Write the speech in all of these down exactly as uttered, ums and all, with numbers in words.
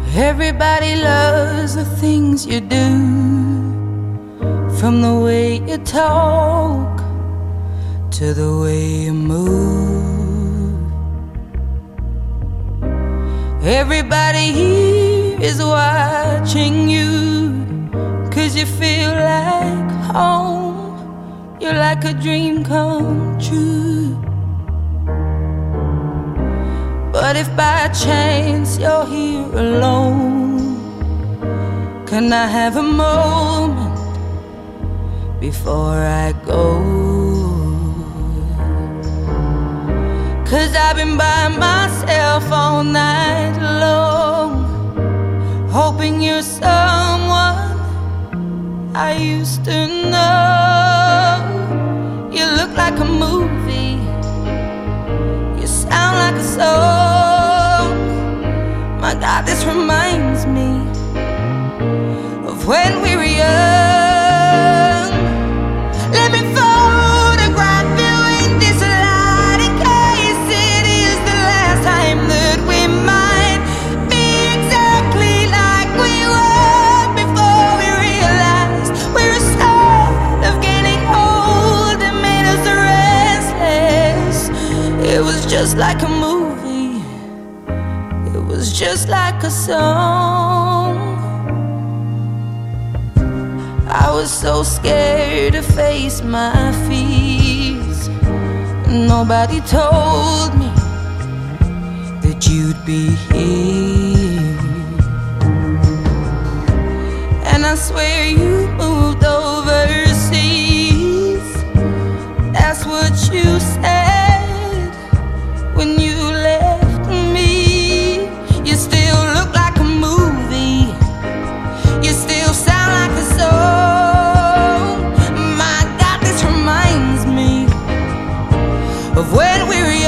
Everybody loves the things you do, from the way you talk to the way you move. Everybody here is watching you, 'cause you feel like home. You're like a dream come true. But if by chance you're here alone, can I have a moment before I go? 'Cause I've been by myself all night long, hoping you're someone I used to know. You look like a movie, you sound like a song. My God, this reminds me of when we were young. Let me photograph you in this light, in case it is the last time that we might be exactly like we were before we realized we were scared of getting old. It made us restless. It was just like a movie, it was just like a song. I was so scared to face my fears, nobody told me that you'd be here. And I swear you moved overseas, that's what you said when you left me. You still look like a movie, you still sound like a song. My God, this reminds me of when we were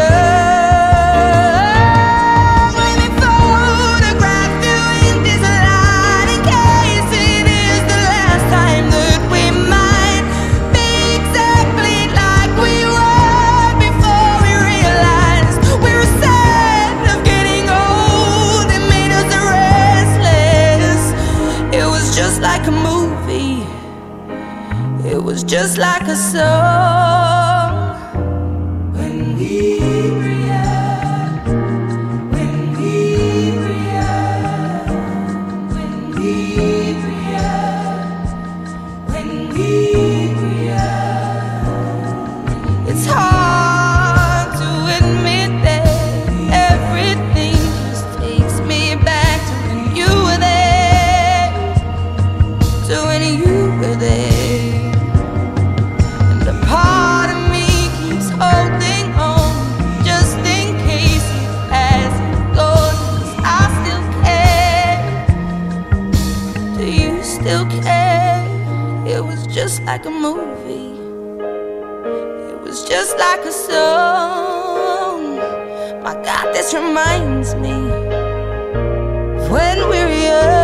young. Let me photograph you in this light, in case it is the last time that we might be exactly like we were before we realized we were sad of getting old. It made us restless. It was just like a movie, it was just like a song. When we were young, when we were young, when we were young, when we were young. It's hard to admit that everything just takes me back to when you were there, to when you were there. And a part of me keeps holding on, just in case it hasn't gone. 'Cause I still care. Do you still care? It was just like a movie, it was just like a song. My God, this reminds me of when we were young.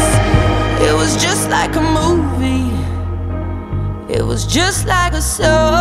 It was just like a song.